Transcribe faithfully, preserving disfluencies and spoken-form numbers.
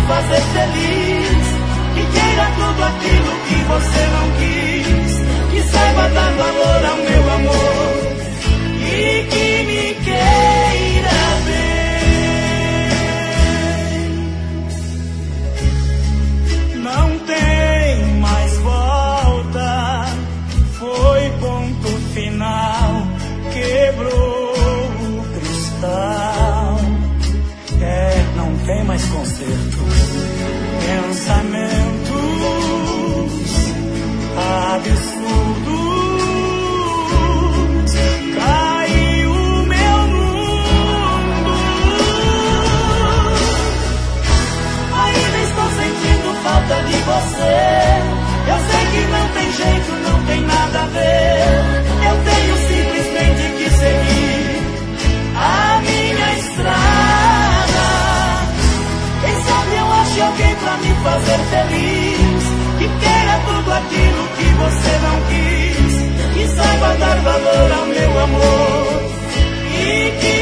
fazer feliz, que queira tudo aquilo que você não quis, que saiba dar valor ao meu amor e que me queira bem. Não tem mais volta, foi ponto final, quebrou o cristal. É, não tem mais conserto. Pensamentos absurdos, caiu o meu mundo. Ainda estou sentindo falta de você. Eu sei que não tem jeito, não tem nada a ver. Eu tenho simplesmente que seguir a minha estrada. Quem sabe eu ache alguém pra me fazer feliz, que queira tudo aquilo que você não quis, que saiba dar valor ao meu amor e que